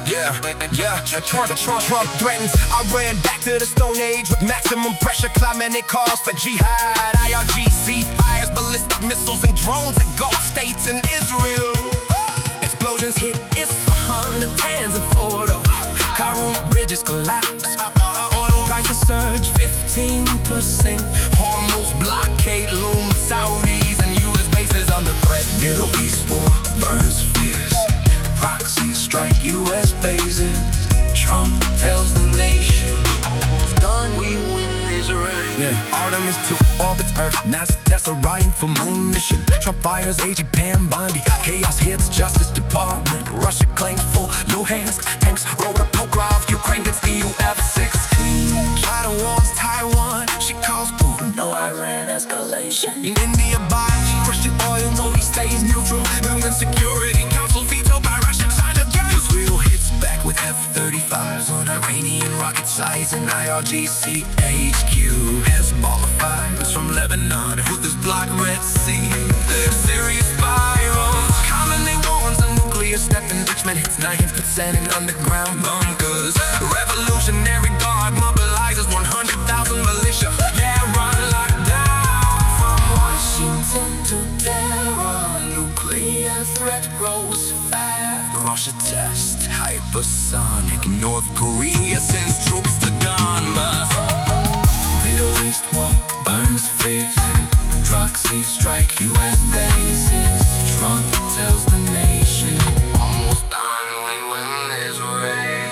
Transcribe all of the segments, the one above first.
Trump threatens. I ran back to the Stone Age with maximum pressure, climbing it calls for jihad. IRGC fires ballistic missiles and drones at Gulf states and Israel. Explosions hit Isfahan, Natanz and Fordo. Karun bridges collapse. Oil prices surge 15%. Hormuz blockade looms. Saudis and U.S. bases under threat. Middle East war burns fierce. Proxies strike U.S. bases. Trump tells the nation, almost done, we win Israel. Artemis to orbit Earth, NASA tests Orion for moon mission. Trump fires AG Pam Bondi. Chaos hits Justice Department. Russia claims full Luhansk. Tanks roll to Pokrov. Ukraine gets EU F-16. China wants Taiwan. She calls Putin. No Iran escalation. In India buys Russian oil. No, he stays neutral. UN Security Council vetoed by Russia. China Israel hits back with F-35s on Iranian rocket sites and IRGC HQ. Hezbollah fires from Lebanon. Houthis block Red Sea. Syria spirals. Commonly warns a nuclear step. Enrichment hits 90% in underground bunkers. Revolutionary Guard mobilizes 100,000 militia. Yeah, run lockdown from Washington to Tehran. Nuclear threat grows fast. Russia test hypersonic. North Korea sends troops to Donbass. Middle East war burns fierce. Proxies strike U.S. bases. Trump tells the nation, almost done, we win Israel.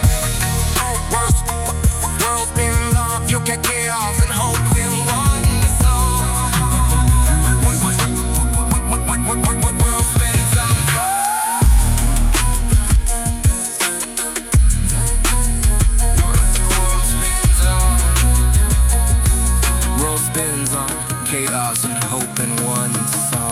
World spins off, you get chaos and hope in one soul. World spins off. World spins on chaos and hope in one song.